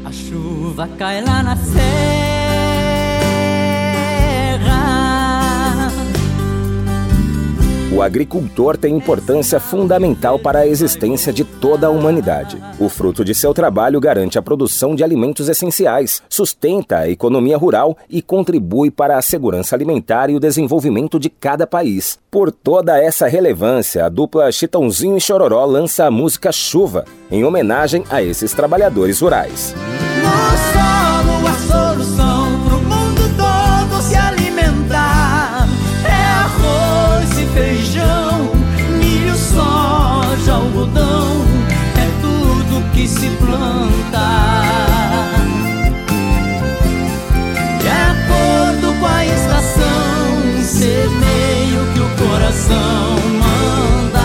A chuva cai lá na serra. O agricultor tem importância fundamental para a existência de toda a humanidade. O fruto de seu trabalho garante a produção de alimentos essenciais, sustenta a economia rural e contribui para a segurança alimentar e o desenvolvimento de cada país. Por toda essa relevância, a dupla Chitãozinho e Chororó lança a música Chuva, em homenagem a esses trabalhadores rurais. No solo a solução pro mundo todo se alimentar. É arroz e feijão, milho, soja, algodão, é tudo que se planta. De acordo com a estação, semeia o que o coração manda.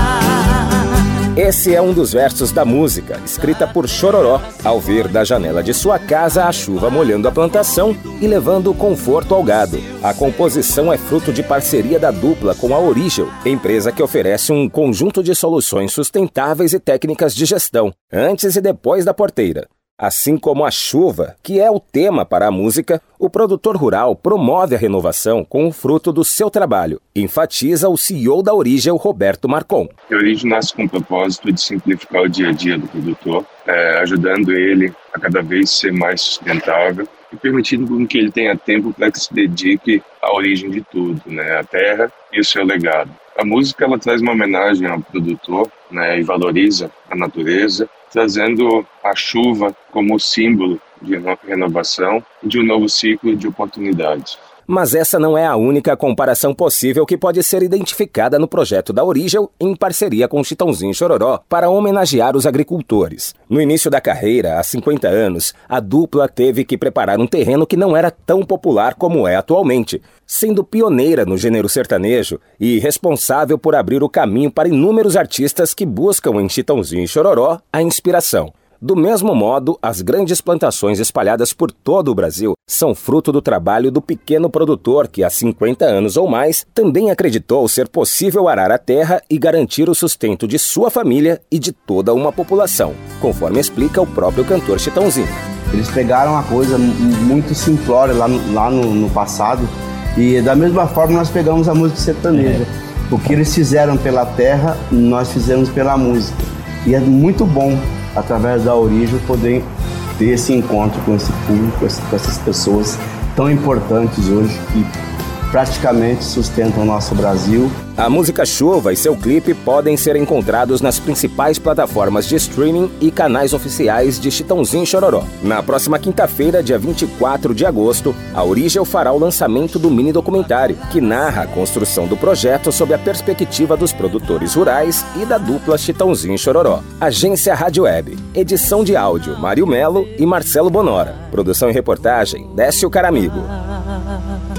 Esse é um dos versos da música, escrita por Chororó, ao ver da janela de sua casa a chuva molhando a plantação e levando conforto ao gado. A composição é fruto de parceria da dupla com a Origel, empresa que oferece um conjunto de soluções sustentáveis e técnicas de gestão, antes e depois da porteira. Assim como a chuva, que é o tema para a música, o produtor rural promove a renovação com o fruto do seu trabalho, enfatiza o CEO da Origel, Roberto Marcon. A Origel nasce com o propósito de simplificar o dia a dia do produtor, ajudando ele a cada vez ser mais sustentável e permitindo que ele tenha tempo para que se dedique à origem de tudo, a terra e o seu legado. A música ela traz uma homenagem ao produtor, e valoriza a natureza, trazendo a chuva como símbolo de renovação e de um novo ciclo de oportunidades. Mas essa não é a única comparação possível que pode ser identificada no projeto da Origel em parceria com Chitãozinho e Chororó para homenagear os agricultores. No início da carreira, há 50 anos, a dupla teve que preparar um terreno que não era tão popular como é atualmente, sendo pioneira no gênero sertanejo e responsável por abrir o caminho para inúmeros artistas que buscam em Chitãozinho e Chororó a inspiração. Do mesmo modo, as grandes plantações espalhadas por todo o Brasil são fruto do trabalho do pequeno produtor que, há 50 anos ou mais, também acreditou ser possível arar a terra e garantir o sustento de sua família e de toda uma população, conforme explica o próprio cantor Chitãozinho. Eles pegaram uma coisa muito simplória lá no passado e, da mesma forma, nós pegamos a música sertaneja. O que eles fizeram pela terra, nós fizemos pela música. E é muito bom, através da Origel, poder ter esse encontro com esse público, com essas pessoas tão importantes hoje que praticamente sustentam o nosso Brasil. A música Chuva e seu clipe podem ser encontrados nas principais plataformas de streaming e canais oficiais de Chitãozinho e Chororó. Na próxima quinta-feira, dia 24 de agosto, a Origel fará o lançamento do mini-documentário, que narra a construção do projeto sob a perspectiva dos produtores rurais e da dupla Chitãozinho e Chororó. Agência Rádio Web. Edição de áudio, Mário Melo e Marcelo Bonora. Produção e reportagem, Décio Caramigo.